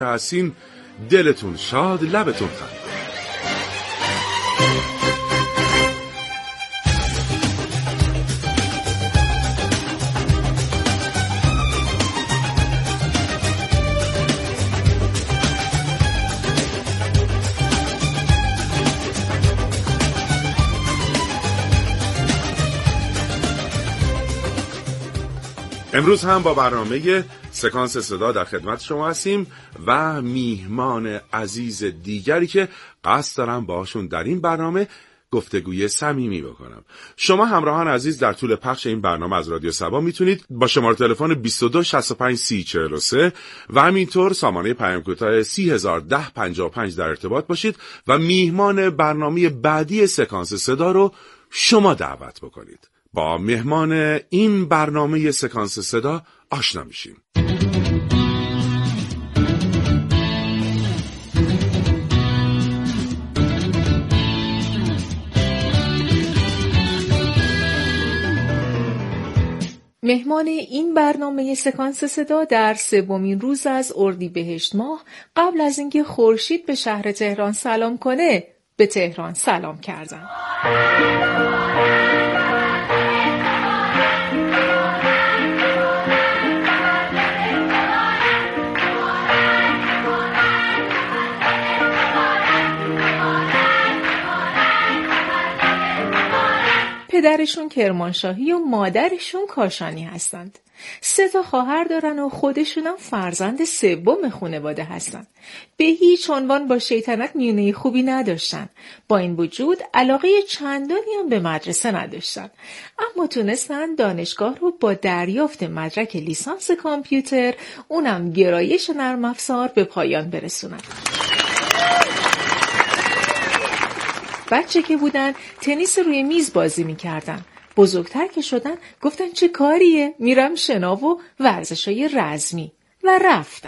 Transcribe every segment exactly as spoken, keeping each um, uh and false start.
هستین دلتون شاد، لبتون خنده. امروز هم با برنامه سکانس صدا در خدمت شما هستیم و میهمان عزیز دیگری که قصد دارم باشون در این برنامه گفتگوی صمیمی بکنم. شما همراهان عزیز در طول پخش این برنامه از رادیو سبا میتونید با شماره تلفن بیست و دو شصت و پنج سی چهل و سه و همینطور سامانه پیام کوتاه سی هزار و ده پنجاه و پنج در ارتباط باشید و میهمان برنامه بعدی سکانس صدا رو شما دعوت بکنید. با مهمان این برنامه سکانس صدا آشنا میشیم. مهمان این برنامه سکانس صدا در سومین روز از اردیبهشت ماه قبل از اینکه خورشید به شهر تهران سلام کنه به تهران سلام کردن. پدرشون کرمانشاهی و مادرشون کاشانی هستند. سه تا خواهر دارن و خودشونم فرزند سوم خانواده هستن. به هیچ عنوان با شیطنت میونه خوبی نداشتن. با این وجود علاقه چندانی هم به مدرسه نداشتن. اما تونستن دانشگاه رو با دریافت مدرک لیسانس کامپیوتر، اونم گرایش نرم افزار، به پایان برسونن. بچه که بودن تنیس روی میز بازی میکردن. بزرگتر که شدن گفتن چه کاریه؟ میرم شنا و ورزشای رزمی و رفتن.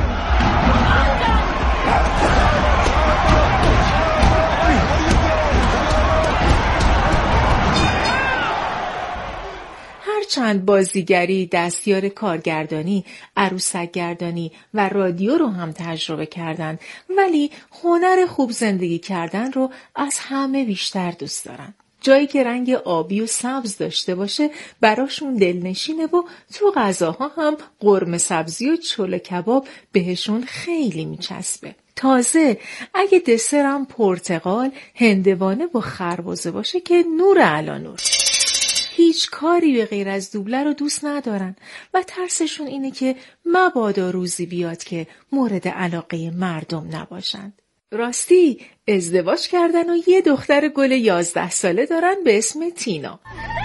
هرچند بازیگری، دستیار کارگردانی، عروسک‌گردانی و رادیو رو هم تجربه کردن، ولی هنر خوب زندگی کردن رو از همه بیشتر دوست دارن. جایی که رنگ آبی و سبز داشته باشه براشون دلنشینه و تو غذاها هم قرمه سبزی و چلو کباب بهشون خیلی میچسبه. تازه اگه دسرم پرتقال، هندوانه و خربزه باشه که نور علی نور. هیچ کاری به غیر از دوبله رو دوست ندارن و ترسشون اینه که مبادا روزی بیاد که مورد علاقه مردم نباشند. راستی ازدواج کردن و یه دختر گل یازده ساله دارن به اسم تینا.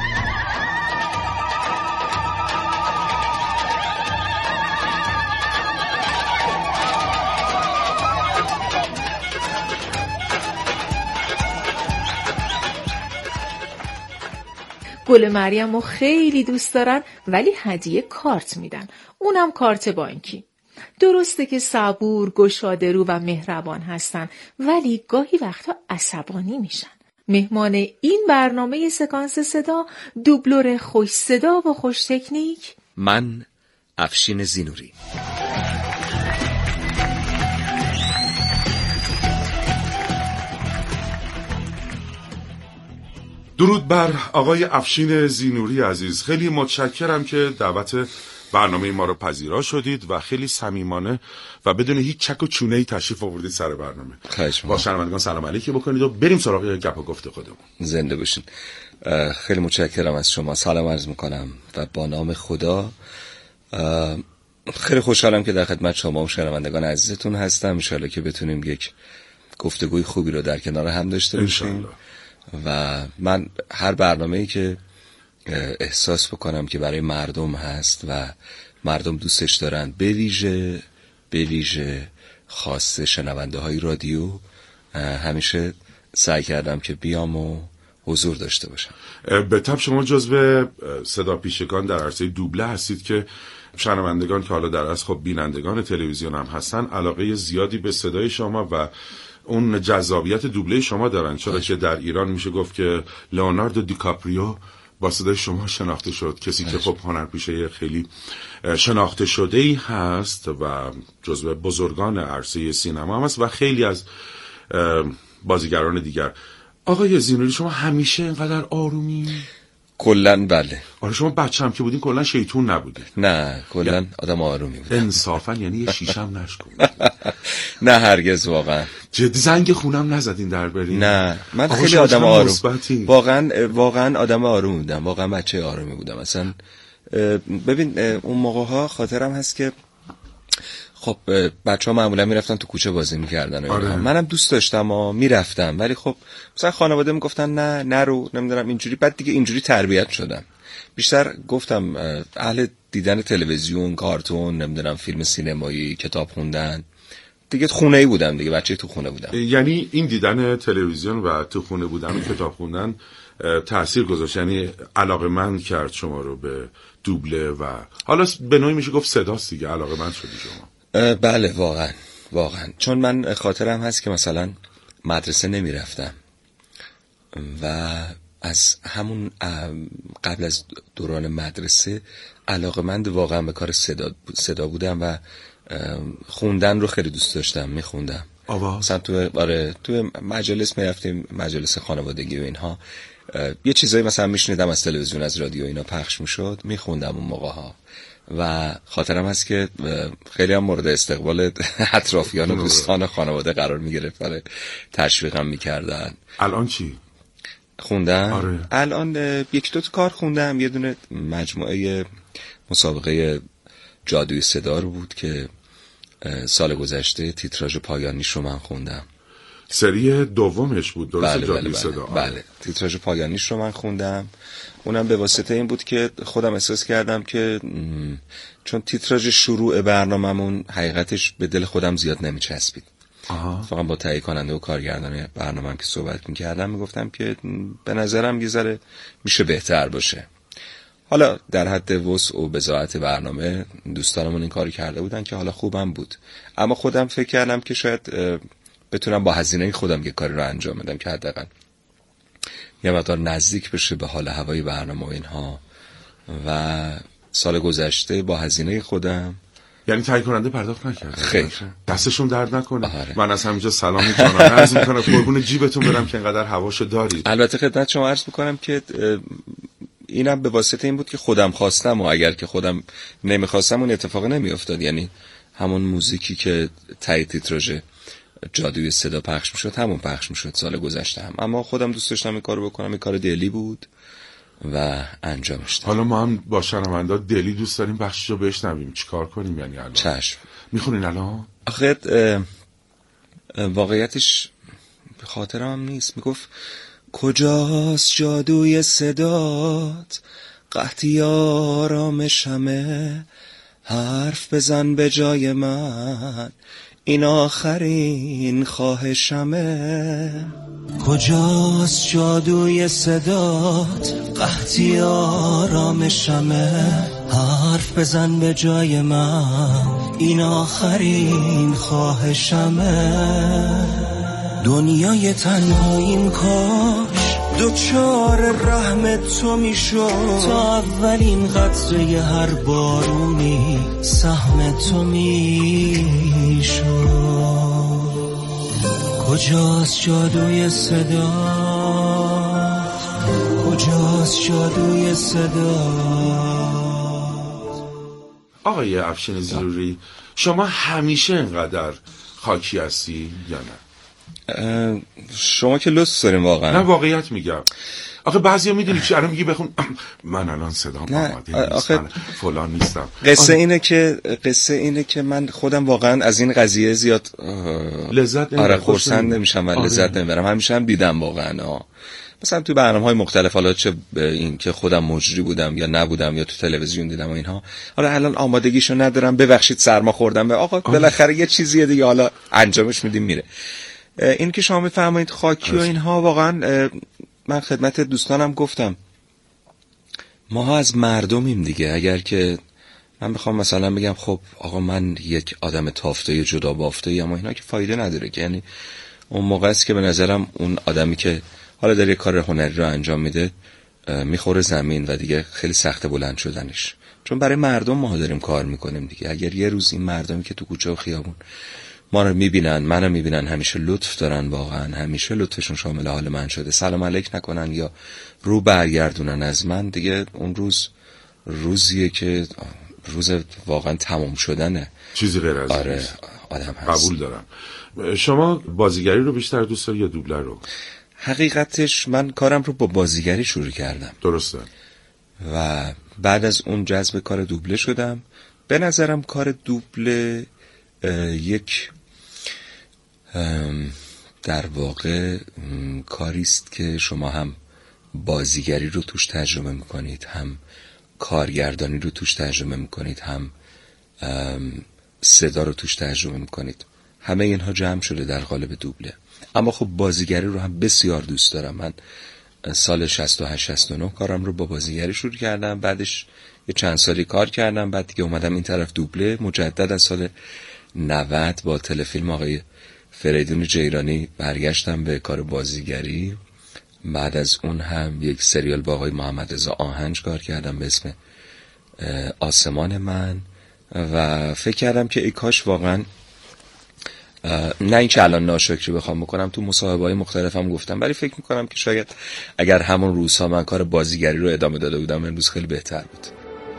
گل مریم رو خیلی دوست دارن ولی هدیه کارت میدن، اونم کارت بانکی. درسته که صبور، گشاده‌رو و مهربان هستن ولی گاهی وقتا عصبانی میشن. مهمان این برنامه سکانس صدا، دوبلور خوش صدا و خوش تکنیک، من افشین زینوری. درود بر آقای افشین زینوری عزیز. خیلی متشکرم که دعوت برنامه ما رو پذیرا شدید و خیلی صمیمانه و بدون هیچ چک و چونه‌ای تشریف آوردید سر برنامه. خواهش می‌کنم. با شنوندگان سلام علیکی بکنید و بریم سراغ گپ و گفت خودمون. زنده باشین. خیلی متشکرم از شما. سلام عرض می‌کنم و با نام خدا خیلی خوشحالم که در خدمت شما و شنوندگان عزیزتون هستم. ان شاءالله که بتونیم یک گفتگوی خوبی رو در کنار هم داشته باشیم. و من هر برنامه‌ای که احساس بکنم که برای مردم هست و مردم دوستش دارن، به ویژه به ویژه خاص شنونده های رادیو، همیشه سعی کردم که بیام و حضور داشته باشم. به طب شما جزو صدا پیشگان در عرصه دوبله هستید که شنوندگان که حالا در اصل خب بینندگان تلویزیون هم هستن علاقه زیادی به صدای شما و اون جذابیت دوبله شما دارن، چرا که در ایران میشه گفت که لئوناردو دیکاپریو با صدای شما شناخته شد، کسی که خب هنرپیشه خیلی شناخته شده ای هست و جزو بزرگان عرصه سینما هم هست و خیلی از بازیگران دیگر. آقای زینوری شما همیشه اینقدر آرومی؟ کلن بله. آره شما بچه هم که بودین کلن شیطون نبودین؟ نه کلن آدم آرومی بودم. انصافا یعنی یه شیشم نشکن؟ نه هرگز واقعا. جدی زنگ خونم نزدین در برین؟ نه من خیلی آدم آروم واقعا واقعا آدم آروم بودم، واقعا بچه آرومی بودم. اصلا ببین اون موقع ها خاطرم هست که خب بچه ها معمولا میرفتن تو کوچه بازی میکردن. آره. منم دوست داشتم و میرفتم، ولی خب مثلا خانواده میگفتن نه نرو، نمیدونم اینجوری. بعد دیگه اینجوری تربیت شدم. بیشتر گفتم اهل دیدن تلویزیون، کارتون، نمیدونم فیلم سینمایی، کتاب خوندن. دیگه خونه‌ای بودم دیگه، بچه تو خونه بودم. یعنی این دیدن تلویزیون و تو خونه بودن و کتاب خوندن تأثیر گذاشت، یعنی علاقه‌مند کرد شما رو به دوبله و حالا به نوعی میشه گفت صداست دیگه علاقه‌مند شدی شما. بله واقعا واقعا. چون من خاطرم هست که مثلا مدرسه نمیرفتم و از همون قبل از دوران مدرسه علاقه‌مند واقعا به کار صدا صدا بودم و خوندن رو خیلی دوست داشتم، میخوندم. مثلا تو آره تو مجالس میرفتیم، مجالس خانوادگی و اینها، یه چیزایی مثلا میشنیدم از تلویزیون، از رادیو اینا پخش میشد، میخوندم اون موقع ها. و خاطرم هست که خیلی هم مورد استقبال اطرافیان و دوستان خانواده قرار میگرفت، برای تشویقم میکردن. الان چی؟ خوندم؟ آره. الان یک دو تا کار خوندم. یه دونه مجموعه مسابقه جادوی صدا رو بود که سال گذشته تیتراژ پایانیش رو من خوندم. سری دومش بود درست؟ بله جادوی بله بله. صدا. بله تیتراژ پایانیش رو من خوندم. اونم به واسطه این بود که خودم احساس کردم که چون تیتراژ شروع برنامه‌مون حقیقتش به دل خودم زیاد نمیچسبید. فقط با تهیه کننده و کارگردان برنامه‌ام که صحبت می‌کردم میگفتم که به نظرم یه ذره میشه بهتر باشه. حالا در حد وسع و بضاعت برنامه دوستانمون این کاری کرده بودن که حالا خوبم بود، اما خودم فکر کردم که شاید بتونم با هزینه خودم یه کاری رو انجام بدم که حداقل یه مقدار نزدیک بشه به حال هوای برنامه و اینها. و سال گذشته با هزینه خودم. یعنی تهیه کننده پرداخت نکرد؟ خیر. دستشون درد نکنه. آره. من از همینجا سلامی جانانه عرض میکنم قربون جیبتون برم که اینقدر هواشو دارید. البته خدمت شما عرض میکنم که اینم به واسطه این بود که خودم خواستم و اگر که خودم نمیخواستم اون اتفاق نمیافتاد. یعنی همون موزیکی که تای تیتراژ جادوی صدا پخش میشد همون پخش میشد سال گذشته هم، اما خودم دوست داشتم این کارو بکنم. این کار دلی بود و انجامش دادم. حالا ما هم با شنوندا دلی دوست داریم بخششو بشنویم، چیکار کنیم یعنی الان؟ چشم. میخونین الان؟ آخه واقعیتش به خاطرم هم نیست. میگفت کجاست جادوی صدات، قحطی آرامشمه، حرف بزن به جای من، این آخرین خواهشمه. کجاست جادوی صدات، قحطی آرامشمه، حرف بزن به جای من، این آخرین خواهشمه. دنیای تنهاییم کاش دوچار رحمت تو میشد، تا اولین قطره هر بارونی سهم تو میشد. کجاست جادوی صدا، کجاست جادوی صدا. آقای افشین زیروری شما همیشه اینقدر خاکی هستی یا نه؟ شما که لطف داریم واقعا. نه واقعیت میگم. آخه بعضیا میدونی چی الان میگی بخون من الان صدام آماده نیستم فلان نیستم. قصه آه. اینه که قصه اینه که من خودم واقعا از این قضیه زیاد لذت نمیبرم. آره خرسند نمیشم و لذت نمیبرم. همیشه هم دیدم واقعا. آه. مثلا تو برنامه‌های مختلف، حالا چه این که خودم مجری بودم یا نبودم یا تو تلویزیون دیدم و اینها، حالا الان آمادگیشو ندارم، ببخشید سرما خوردم، آقا بالاخره یه چیزیه دیگه، حالا انجامش میدیم میره. این که شما میفرمایید خاکی و اینها، واقعا من خدمت دوستانم گفتم ما از مردمیم دیگه. اگر که من بخوام مثلا بگم خب آقا من یک آدم تافته جدا بافته اما اینا که فایده نداره که. یعنی اون موقع است که به نظرم اون آدمی که حالا داره یک کار هنری رو انجام میده میخوره زمین و دیگه خیلی سخت بلند شدنش، چون برای مردم ما داریم کار میکنیم دیگه. اگر یه روز این مردمی که تو کوچه و خیابون ما رو میبینن، منو میبینن، همیشه لطف دارن، واقعا همیشه لطفشون شامل حال من شده، سلام علیک نکنن یا رو برگردونن از من، دیگه اون روز روزیه که روز واقعا تمام شدنه، چیزی غیر از آره آدم هست. قبول دارم. شما بازیگری رو بیشتر دوست داری یا دوبله رو؟ حقیقتش من کارم رو با بازیگری شروع کردم. درسته. و بعد از اون جذب کار دوبله شدم. به نظرم کار دوبله یک در واقع کاریست که شما هم بازیگری رو توش تجربه میکنید، هم کارگردانی رو توش تجربه میکنید، هم صدا رو توش تجربه میکنید. همه اینها جمع شده در قالب دوبله. اما خب بازیگری رو هم بسیار دوست دارم. من سال شصت و هشت شصت و نه کارم رو با بازیگری شروع کردم، بعدش یه چند سالی کار کردم، بعد دیگه اومدم این طرف دوبله. مجدد از سال نود با تلفیلم آقای فریدون جیرانی برگشتم به کار بازیگری. بعد از اون هم یک سریال با آقای محمد رضا آهنج کار کردم به اسم آسمان من و فکر کردم که ای کاش واقعا نه این که الان ناشکری بخوام بکنم، تو مصاحبه‌های مختلفم گفتم، ولی فکر میکنم که شاید اگر همون روزها من کار بازیگری رو ادامه داده بودم امروز خیلی بهتر بود.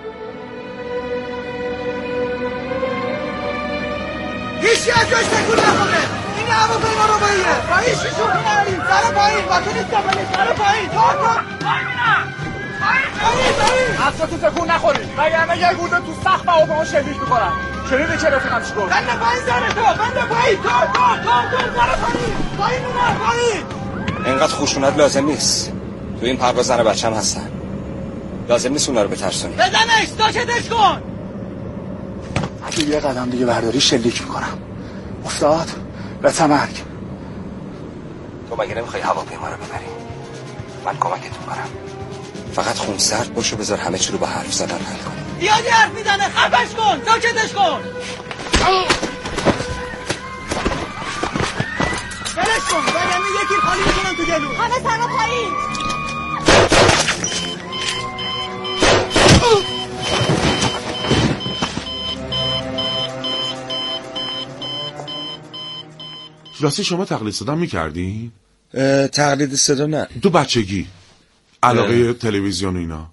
هیچی از جاش تکون نکنه. این هواپیما رو باییه با هیچی شوخی نداریم. سر پایین باتون استفاده سر پایین کار کن پایینم پایین پایین اصلا تو تکون نخورید وگرنه یه گوده تو سقف هواپیما شلیک میکنن. شنیدی چه رفیقم چی گفت؟ بنده پایین سر تو بنده پایین کار کن کار کن سر پایین پایین اومد پایین. اینقدر خوشونت لازم نیست. تو این پرواز زن بچم هستن، لازم نیست اونا رو بترسونی. بزنش داشتش کن. اگه یه قدم دیگه برداری شلیک میکنم. افتاد به تمرگ. تو مگه نمیخوای هواپیما رو ببری؟ من کمکتون کنم. فقط خون سرد باش و بذار همه چی رو با حرف زدن حل کنی. زیادی حرف میزنه خفش کن ساکتش کن. بلش کن وگرنه یکی خالی میکنم تو گلو. همه سر پایین. راستی شما تقلید صدا میکردین؟ تقلید صدا نه. تو بچگی علاقه تلویزیون اینا؟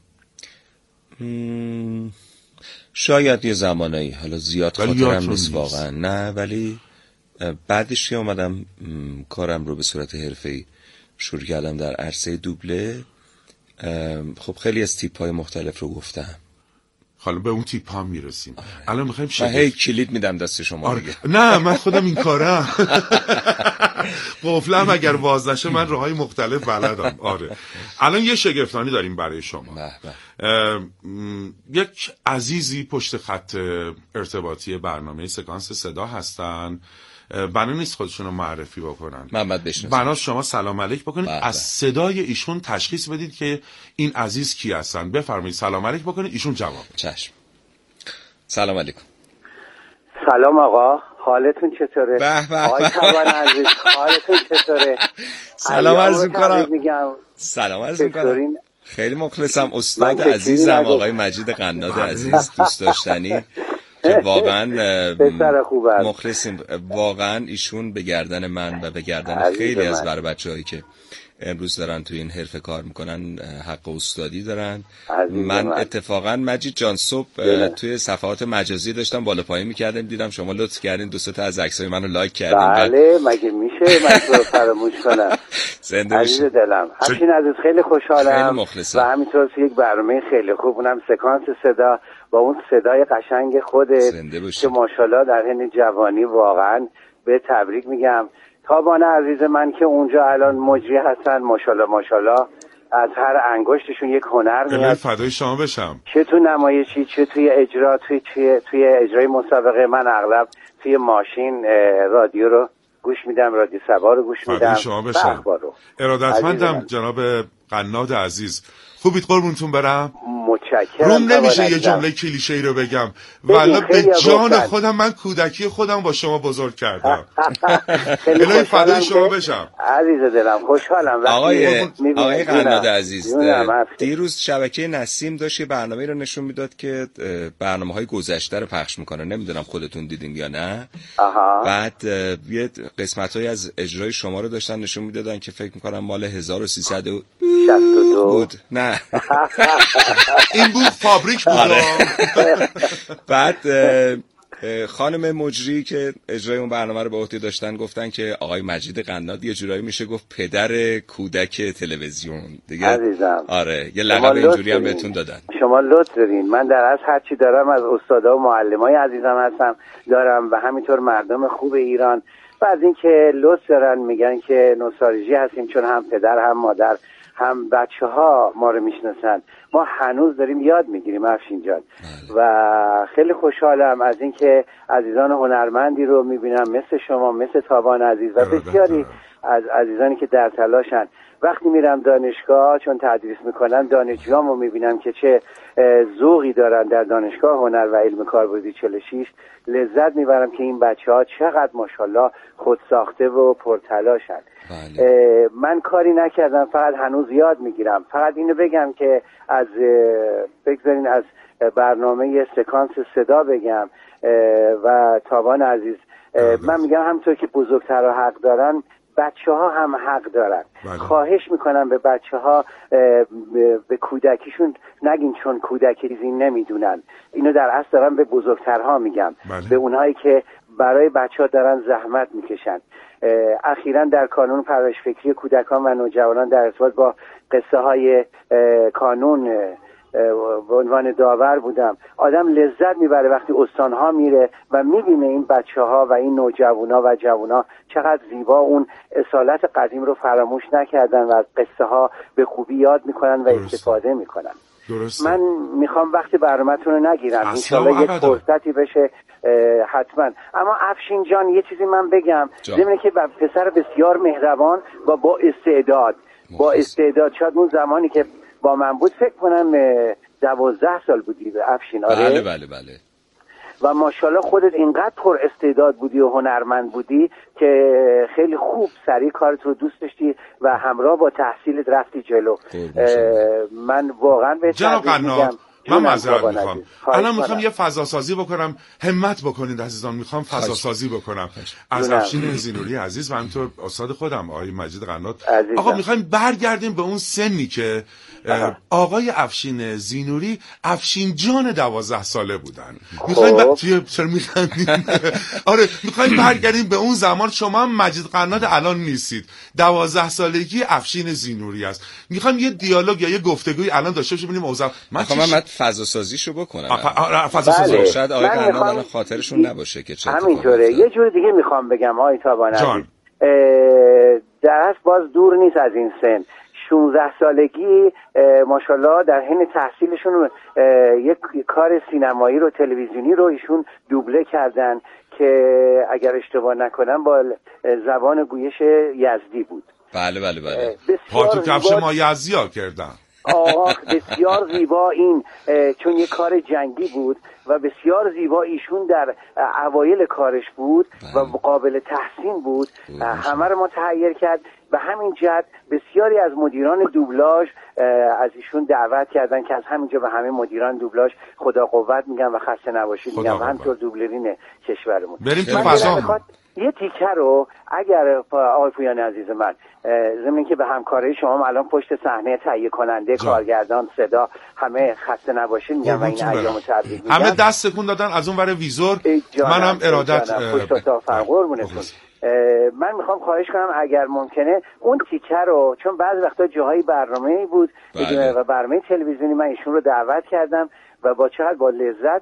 م... شاید یه زمانایی، حالا زیاد خاطرم نیست واقعا، نه ولی بعدش که اومدم کارم رو به صورت حرفه‌ای شروع کردم در عرصه دوبله، خب خیلی از تیپ‌های مختلف رو گفتم. حالا به اون تیپ ها میرسیم. آره. الان میخوایم شد هی کلید میدم دست شما. آره. نه من خودم این کارم. قفلم اگر باز نشه من راههای مختلف بلدم. آره. الان یه شگفتانی داریم برای شما. به به. یک عزیزی پشت خط ارتباطی برنامه سکانس صدا هستن. بنا نیست خودشون رو معرفی بکنن. محمد بشناسید. بنا شما سلام علیک بکنید. بله. از صدای ایشون تشخیص بدید که این عزیز کی هستن. بفرمایید سلام علیک بکنید، ایشون جواب. چشم. سلام علیکم. سلام آقا، حالتون چطوره؟ به به. آقای توان عزیز حالتون چطوره؟ سلام عرض می‌کنم. میگم سلام عرض می‌کنم. خیلی مخلصم. استاد عزیزم آقای مجید قناد عزیز، دوست داشتنی که واقعا مخلصیم. واقعا ایشون به گردن من و به گردن خیلی از بر بچه‌هایی که امروز دارن توی این حرفه کار میکنن حق استادی دارن. من اتفاقا مجید جان صبح توی صفحات مجازی داشتم بالا پایین میکردم، دیدم شما لطف کردین دو سه تا از عکسای منو لایک کردین. بله مگه میشه من تو رو فراموش کنم؟ زنده عزیز دلم همچین عزیز خیلی خوشحالم و همینطور یک برنامه خیلی خوب، اونم سکانس صدا با اون صدای قشنگ خودت که ماشاءالله در حین جوانی واقعا به تبریک میگم. تابان عزیز من که اونجا الان مجری هستن، ماشاءالله ماشاءالله از هر انگشتشون یک هنر میاد. فدای شما بشم. چه تو نمایشی چه توی اجرا توی توی, توی اجرای مسابقه. من اغلب توی ماشین رادیو رو گوش میدم، رادیو سبا رو گوش میدم. فدای شما بشم. ارادتمندم جناب قناد عزیز. خوبید قربونتون برم. متشکرم. روم نمیشه یه جمله کلیشه‌ای رو بگم، والا به جان خودم من کودکی خودم با شما بزرگ کردم. خیلی فدای شما بشم عزیز دلم، خوشحالم. آقای آقای قناد عزیز، دیروز شبکه نسیم داشت یه برنامه رو نشون میداد که برنامه‌های گذشته رو پخش میکنه، نمیدونم خودتون دیدین یا نه. آها. بعد یه قسمت‌هایی از اجرای شما رو داشتن نشون میدادن که فکر میکنم مال هزار و سیصد و شصت و دو بود. نه این بود فابریک بود. بعد خانم مجری که اجرای اون برنامه رو به عهده داشتن گفتن که آقای مجید قناد یه جورایی میشه گفت پدر کودک تلویزیون دیگه. عزیزم آره یه لقب اینجوری هم بهتون دادن. شما لطف دارین. من در اصل هر چی دارم از استادا و معلمای عزیزم هستم دارم و همینطور مردم خوب ایران. و از اینکه لطف دارن میگن که نوستالژی هستیم چون هم پدر هم مادر هم بچه ها ما رو میشناسن. ما هنوز داریم یاد میگیریم افشین جان و خیلی خوشحالم از اینکه عزیزان هنرمندی رو میبینم مثل شما، مثل تابان عزیز و بسیاری از عزیزانی که در تلاشن. وقتی میرم دانشگاه چون تدریس میکنم دانشجوامو میبینم که چه ذوقی دارن در دانشگاه هنر و علم کاربردی چهل و شش. لذت میبرم که این بچه‌ها چقدر ماشاءالله خود ساخته و پرتلاشن. بله. من کاری نکردم، فقط هنوز یاد میگیرم. فقط اینو بگم که از بگذارین از برنامه سکانس صدا بگم و تابان عزیز من میگم همونطور که بزرگترها حق دارن بچه ها هم حق دارن. بله. خواهش میکنم به بچه ها به کودکیشون نگین چون کودکی چیزی نمیدونن. اینو در اصل دارم به بزرگترها میگم. بله. به اونهایی که برای بچه ها دارن زحمت میکشن. اخیراً در کانون پرورش فکری کودکان و نوجوانان در ارتباط با قصه های کانون به عنوان داور بودم. آدم لذت میبره وقتی استانها میره و میبینه این بچه ها و این نوجوانا و جوانا چقدر زیبا اون اصالت قدیم رو فراموش نکردن و از قصه ها به خوبی یاد میکنن و درسته. استفاده میکنن. درسته. من میخوام وقت برنامه‌تون رو نگیرم، انشالله یک فرصتی بشه حتما. اما افشین جان یه چیزی من بگم، ضمن که پسر بسیار مهربان و با استعداد مخصوص. با استعداد شاید اون زمانی که با من بود فکر کنم دوازده سال بودی به افشین. آره بله بله بله. و ماشاءالله خودت اینقدر پر استعداد بودی و هنرمند بودی که خیلی خوب سریع کارت رو دوست داشتی و همراه با تحصیلت رفتی جلو. من واقعا به جناب قناد من معذرت میخوام، الان میخوام یه فضا سازی بکنم، همت بکنید عزیزان، میخوام فضا سازی بکنم از افشین زینوری عزیز و همینطور استاد خودم آقای مجید قناد. آقا میخوایم برگردیم به اون سنی که آقای افشین زینوری افشین جان دوازده ساله بودن. میخوایم ب... چرا میخندیم؟ آره میخوایم برگردیم به اون زمان. شما هم مجید قناد الان نیستید، دوازده سالگی افشین زینوری است. میخوایم یه دیالوگ یا یه گفتگوی الان داشته باشیم ببینیم اوضاع. من من فضا سازیشو بکنم. فضا سازی شاید آقای قناد الان خاطرشون نباشه که چه همینطوره. یه جور دیگه میخوام بگم آقای تابان عزیز، در اصل باز دور نیست از این سن. شانزده سالگی ماشاءالله در حین تحصیلشون یک کار سینمایی رو تلویزیونی رو ایشون دوبله کردن که اگر اشتباه نکنم با زبان گویش یزدی بود. بله بله بله. پارتو کفش ما یزدیا کردن. آه بسیار زیبا این چون یک کار جنگی بود و بسیار زیبا ایشون در اوایل کارش بود و قابل تحسین بود. همه رو متحیر کرد. به همین جهت بسیاری از مدیران دوبلاژ از ایشون دعوت کردن که از همینجا به همه مدیران دوبلاژ خدا قوت میگم و خسته نباشید میگم و همینطور دوبلرین کشورمون. بریم تو فضا. یه تیکه رو اگر آقای پویان عزیز من ضمن که به همکاری شما الان پشت صحنه تهیه کننده جا. کارگردان صدا همه خسته نباشید میگم و این ایام تبریک میگم. همه دست تکون دادن از اون ور ویزور. منم ارادت پشت تا فرقورمونتون. من میخوام خواهش کنم اگر ممکنه اون تیکه رو، چون بعضی وقتا جاهای برنامه‌ای بود بله. و برنامه تلویزیونی من ایشون رو دعوت کردم و با چقدر با لذت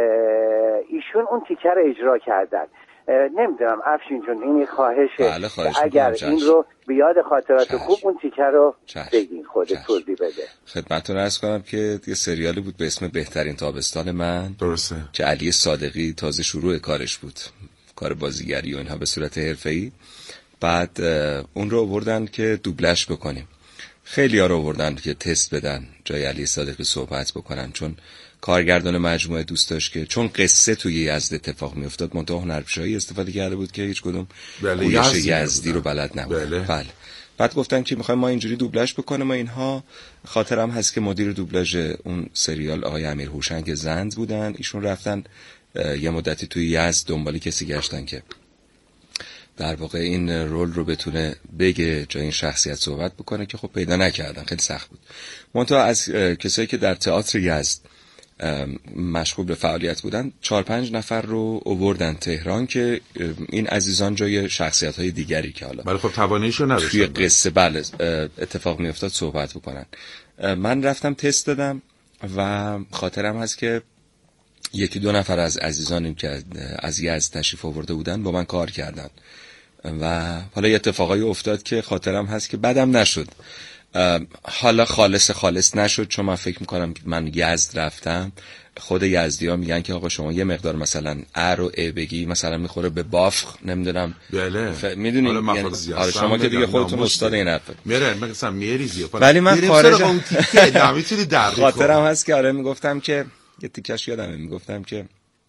ایشون اون تیکه رو اجرا کردن. نمیدونم افشین جون این یک خواهشه. بله اگر این رو به یاد خاطرات چشم. خوب اون تیکه رو بگین خودت توضیح بده. خدمتتون عرض کنم که یه سریالی بود به اسم بهترین تابستان من. درسته. که علی صادقی تازه شروع کارش بود، کار بازیگری و اینها به صورت حرفه‌ای. بعد اون رو آوردن که دوبلش بکنیم. خیلی ها رو آوردن که تست بدن جای علی صادقی صحبت بکنن، چون کارگردان مجموعه دوست داشت که چون قصه توی یزد اتفاق میافتاد منتها هنرپیشه‌ای استفاده کرده بود که هیچ کدوم گویش یزدی رو بلد نبود. بله. بله. بعد گفتن که میخوایم ما اینجوری دوبلژ بکنیم و اینها. خاطرم هست که مدیر دوبلژ اون سریال آقای امیر هوشنگ زند بودن، ایشون رفتن یه مدتی توی یزد دنبالی کسی گشتن که در واقع این رول رو بتونه بگه، جای این شخصیت صحبت بکنه، که خب پیدا نکردن، خیلی سخت بود. منتها از کسایی که در تئاتر یزد مشغول به فعالیت بودن چهار پنج نفر رو آوردن تهران که این عزیزان جای شخصیت‌های دیگری که حالا بله خب تواناییشو نداشتن توی قصه بله اتفاق میافتاد صحبت بکنن. من رفتم تست دادم و خاطرم هست که یکی دو نفر از عزیزانیم که از یزد تشریف آورده بودن با من کار کردن و حالا یه اتفاقایی افتاد که خاطرم هست که بدم نشد. حالا خالص خالص نشد، چون من فکر میکنم من یزد رفتم، خود یزدی ها میگن که آقا شما یه مقدار مثلا ا رو ا بگی مثلا میخوره به بافخ، نمیدونم بله ف... میدونی آره شما که دیگه خودتون استاد این حرفه میره مثلا میریزی ولی من خارج نمیتونی در خاطرم هست که آره میگفتم که یه تیکش یادمه میگفتم که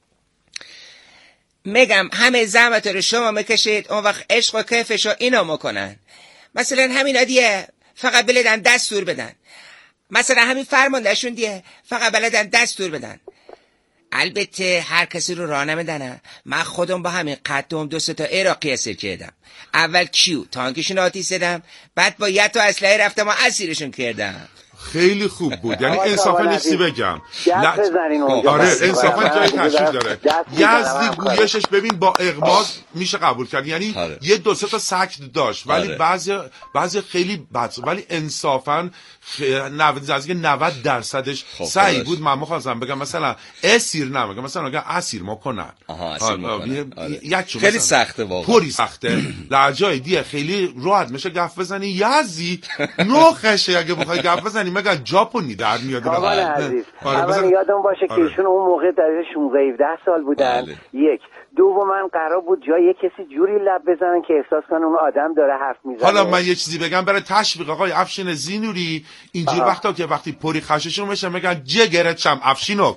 میگم همه زحمت رو شما میکشید، اون وقت عشق و کیفش رو اینا میکنن. مثلا همین دیگه فقط بلدن دستور بدن، مثلا همین فرماندهشون دیگه فقط بلدن دستور بدن. البته هر کسی رو راه نمیدن. من خودم با همین قدم دو سه تا عراقی اسیر کردم. اول کیو تانکشون آتیش زدم، بعد با یه تا اسلحه رفتم و اسیرشون کردم. خیلی خوب بود، یعنی انصافا نیستی بگم دست بزنین اونجا. آره انصافا جای تشریف داره. یزدی گویشش ببین با اغماض میشه قبول کرد، یعنی آره. یه دو سه تا سکت داشت ولی آره. بعضی بعضی خیلی بد، ولی انصافا نود از نود درصدش صحیح بود. من می‌خواستم بگم مثلا اسیر نمیگم، مثلا اگه اسیر ما کنن آها اسیر میکنن آره. خیلی سخته واقعا، پوری سخته. در جای دیگه خیلی راحت میشه گفت بزنی. یزدی نوخشه اگه بخوای گفت بزنی مگه ژاپنی در میاد. آقای عزیز اول یادم باشه که ایشون اون موقع در شانزده هفده سال بودن. بله. یک دوما قرار بود جای کسی جوری لب بزنن که احساس کنن اون آدم داره حرف میزنه. حالا من یه چیزی بگم برای تشویق آقای افشین زینوری، اینجور وقتا که وقتی پری خششون بشه میگن جگرت شم افشینو.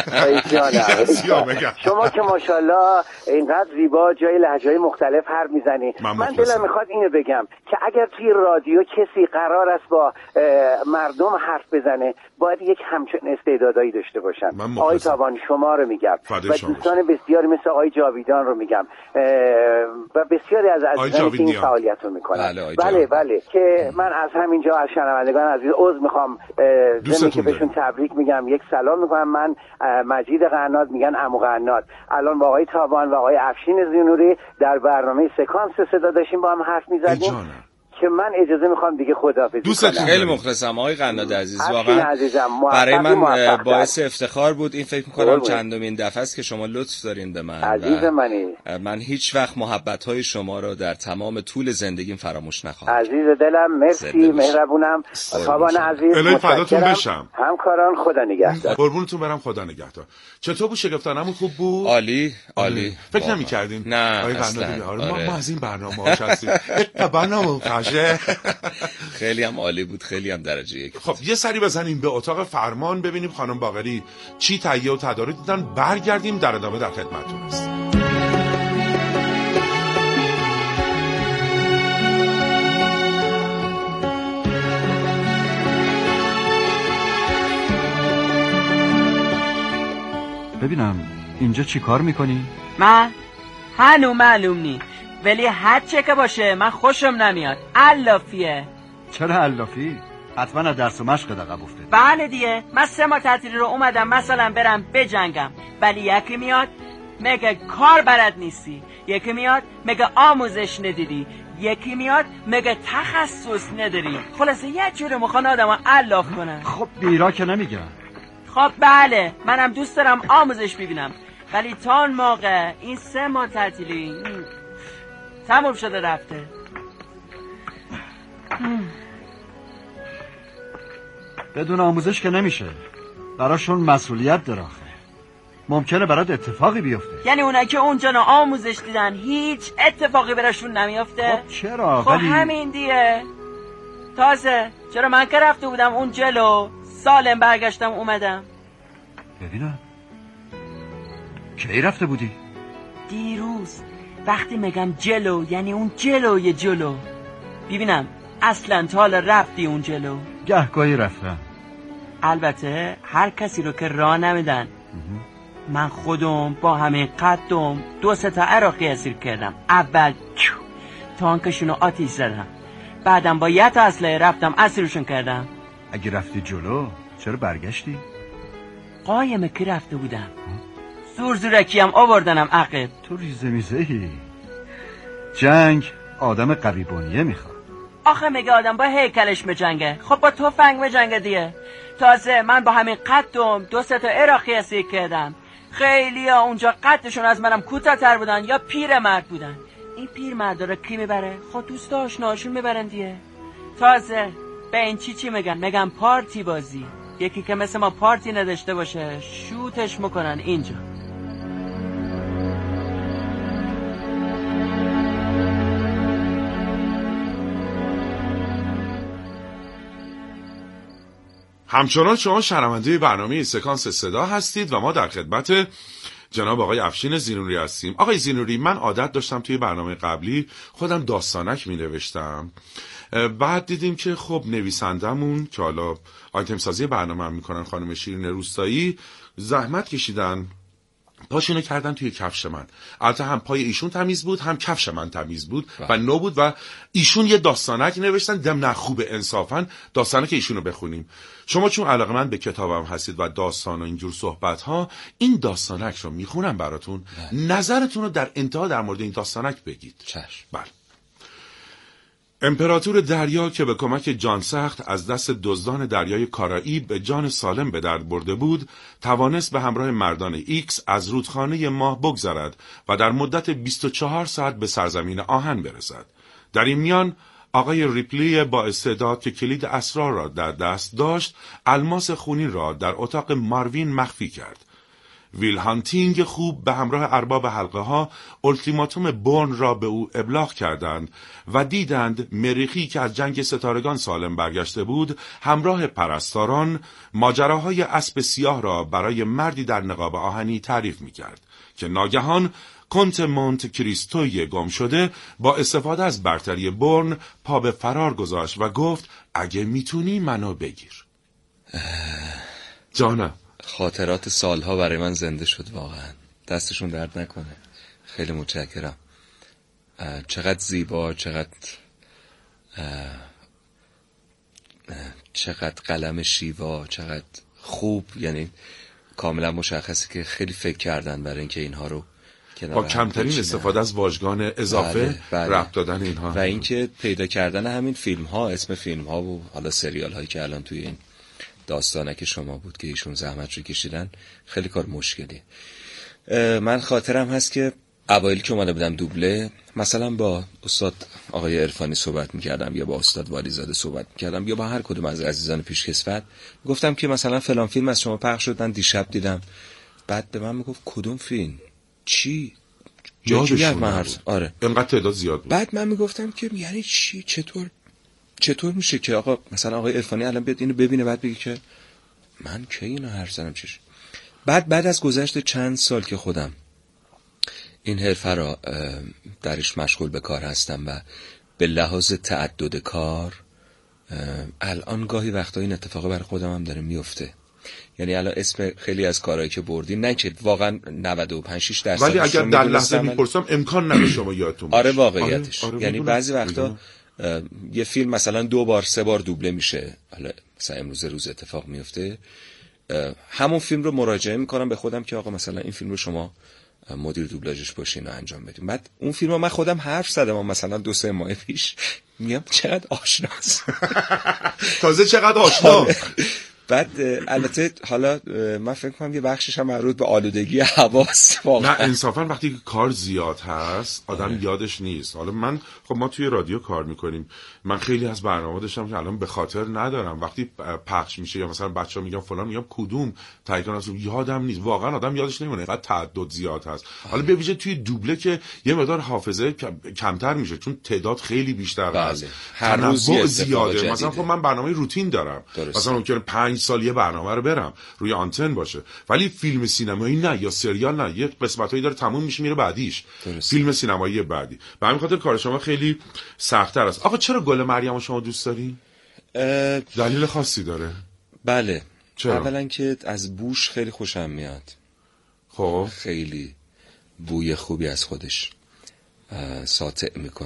شما که ماشاءالله اینقدر زیبا جای لهجه‌های مختلف حرف میزنی، من, من دلم میخواد اینو بگم که اگر توی رادیو کسی قرار است با مردم حرف بزنه باید یک همچین استعدادایی داشته باشن. آقای تابان شما رو میگم و دوستان بسیاری مثل آقای جاویدان رو میگم و بسیاری از عزیزانی که این فعالیت رو میکنن. بله بله, بله که من از همینجا از شنوندگان عزیز عذر میخوام، ضمن که بهشون تبریک میگم، یک سلام میکنم. من مجید قناد میگن عمو قناد. الان با آقای تابان و آقای افشین زینوری در برنامه سکانس صدا داشتیم با هم حرف میزدیم که من اجازه میخوام دیگه خداحافظی دوستت خیلی مخلصم آقای قناد عزیز، واقعا برای من باعث افتخار بود. این فکر میکنم چندمین دفعه است که شما لطف دارین به من. عزیز منی، من هیچ وقت محبت های شما رو در تمام طول زندگیم فراموش نخواهم. عزیز دلم مرسی، مهربونم. تابان عزیز الهی فداتون بشم. همکاران خدا نگهدار. قربونتون برم، خدا نگهدار. چطور بود شگفتانمون؟ خوب بود؟ عالی عالی. فکر نمی‌کردیم نه آقای اصلا. آره ما, ما از این برنامه‌هاش هستیم. برنامه خیلی هم عالی بود، خیلی هم درجه یک. خب یه سری بزنیم به اتاق فرمان ببینیم خانم باقری چی تهیه و تدارک دیدن، برگردیم در ادامه در خدمتتون هستیم. ببینم اینجا چی کار میکنی؟ من هنو معلوم نی، ولی هر چه که باشه من خوشم نمیاد. علافیه. چرا علافی؟ حتما از درس و مشق دقیق افتاد. بله دیگه، من سه ماه تعطیلی رو اومدم مثلا برم بجنگم، ولی یکی میاد میگه کار بلد نیستی، یکی میاد میگه آموزش ندیدی، یکی میاد میگه تخصص نداری. خلاصه یه جوری میخوان آدمو علاف کنن. خب بیرا که نمیگم. خب بله منم دوست دارم آموزش ببینم، ولی تا اون موقع این سه ماه تعطیلی تموم شده رفته. بدون آموزش که نمیشه، براشون مسئولیت داره آخه. ممکنه برات اتفاقی بیفته. یعنی اونایی که اونجا نه آموزش دیدن هیچ اتفاقی براشون نمیفته؟ خب چرا؟ خب ولی... همین دیگه. تازه چرا من که رفته بودم اون جلو سالم برگشتم اومدم. ببینم کی رفته بودی؟ دیروز. وقتی میگم جلو یعنی اون جلوی جلو. ببینم اصلا تا حالا رفتی اون جلو؟ گهگاهی رفتم. البته هر کسی رو که راه نمیدن. من خودم با همه قدم دو سه تا عراقی اسیر کردم. اول تانکشونو آتیش زدم، بعدم با یه تا اسلحه رفتم اسیرشون کردم. اگه رفتی جلو چرا برگشتی؟ قایمه که رفته بودم زور زورکی هم آوردنم عقب. تو ریزه میزهی. جنگ آدم قوی بنیه میخواد. آخه میگه آدم با هیکلش بجنگه، خب با تفنگ بجنگه دیگه. تازه من با همین قدم دو سه تا عراقی اسیر کردم. خیلی ها اونجا قدشون از منم کوتاه‌تر بودن یا پیرمرد بودن. این پیرمردا رو کی میبره؟ خب دوست آشناشون میبرن دیگه. تازه به این چی چی میگن؟ میگن پارتی بازی. یکی که مثل ما پارتی نداشته باشه شوتش میکنن اینجا. همچنان شما شنونده برنامه سکانس صدا هستید و ما در خدمت جناب آقای افشین زینوری هستیم. آقای زینوری، من عادت داشتم توی برنامه قبلی خودم داستانک می نوشتم. بعد دیدیم که خب نویسندمون که حالا آیتم سازی برنامه هم میکنن، خانم شیرین روستایی، زحمت کشیدن پاشونو کردن توی کفش من. البته هم پای ایشون تمیز بود هم کفش من تمیز بود و نو بود و ایشون یه داستانک نوشتن. دیدم نه خوب، انصافا داستانک ایشونو بخونیم. شما چون علاقه‌مند به کتابم هستید و داستان و اینجور صحبت ها، این داستانک رو میخونم براتون. نه. نظرتون رو در انتها در مورد این داستانک بگید. چشم. بله. امپراتور دریا که به کمک جان سخت از دست دزدان دریای کارائیب به جان سالم به درد برده بود، توانست به همراه مردان ایکس از رودخانه ماه بگذرد و در مدت بیست و چهار ساعت به سرزمین آهن برسد. در این میان آقای ریپلی با استعداد که کلید اسرار را در دست داشت، الماس خونین را در اتاق ماروین مخفی کرد. ویل هانتینگ خوب به همراه ارباب حلقه ها التیماتوم بورن را به او ابلاغ کردند و دیدند مریخی که از جنگ ستارگان سالم برگشته بود همراه پرستاران ماجراهای اسب سیاه را برای مردی در نقاب آهنی تعریف می کرد که ناگهان کنت مونت کریستوی گم شده با استفاده از برتری بورن پا به فرار گذاشت و گفت اگه میتونی منو بگیر. جانم، خاطرات سالها برای من زنده شد. واقعا دستشون درد نکنه. خیلی متشکرم. چقدر زیبا، چقدر چقدر قلم شیوا، چقدر خوب. یعنی کاملا مشخصه که خیلی فکر کردن برای اینکه اینها رو با کمترین استفاده از واژگان اضافه بله، بله. ربط دادن اینها و اینکه پیدا کردن همین فیلم ها، اسم فیلم ها و حالا سریال هایی که الان توی این داستانه که شما بود که ایشون زحمت رو کشیدن خیلی کار مشکلیه. من خاطرم هست که اوایل که اومده بودم دوبله، مثلا با استاد آقای عرفانی صحبت میکردم یا با استاد والیزاده صحبت میکردم یا با هر کدوم از عزیزان پیشکسوت، گفتم که مثلا فلان فیلم از شما پخش شد، من دیشب دیدم. بعد به من میگفت کدوم فیلم؟ چی؟ یادشون نبود. آره اینقدر تعداد زیاد بود. بعد من میگفتم که یعنی چی؟ چطور چطور میشه که آقا مثلا آقای عرفانی الان بیاد اینو ببینه بعد بگه که من کی اینو حرف زدم چش؟ بعد بعد از گذشت چند سال که خودم این حرفه را درش مشغول به کار هستم و به لحاظ تعدد کار الان گاهی وقتا این اتفاق برای خودم هم داره میفته. یعنی الان اسم خیلی از کارهایی که بردین نه که واقعا نود و پنج شش درصد، ولی اگر در لحظه میپرسم امکان نداره شما یادتون باشه. آره واقعیتش آره، آره یعنی بعضی وقتا یه فیلم مثلا دو بار سه بار دوبله میشه. حالا مثلا امروز روز اتفاق میفته، همون فیلم رو مراجعه میکنم به خودم که آقا مثلا این فیلم رو شما مدیر دوبلاژش باشین و انجام بدیم. بعد اون فیلم رو من خودم حرف زدم مثلا دو سه ماه پیش، میگم چقدر آشناست. تازه چقدر آشنا. بعد البته حالا من فکر کنم یه بخشش هم مربوط به آلودگی حواس واقعا. نه انصافا وقتی کار زیاد هست آدم یادش نیست. حالا من خب ما توی رادیو کار میکنیم، من خیلی از برنامه داشتم که الان به خاطر ندارم، وقتی پخش میشه یا مثلا بچه‌ها میگن فلان، میگم کدوم تایکون از یادم نیست، واقعا آدم یادش نمیمونه، اینقدر تعدد زیاد هست. حالا به ویژه توی دوبله که یه مقدار حافظه کمتر میشه چون تعداد خیلی بیشتر هست، هر روز زیاده. مثلا خب من برنامه روتین دارم، مثلا ممکنه پنج سال یه برنامه رو برم روی آنتن باشه، ولی فیلم سینمایی نه یا سریال نه، یه قسمتایی داره تموم میشه میره بعدیش درست. فیلم سینمایی بعدی. به همین خاطر کار شما خیلی سخت‌تر است. آقا چرا گل مریم شما دوست داری؟ اه... دلیل خاصی داره؟ بله چرا؟ اولا که از بوش خیلی خوشم میاد. خب خیلی بوی خوبی از خودش ساطع میکنه.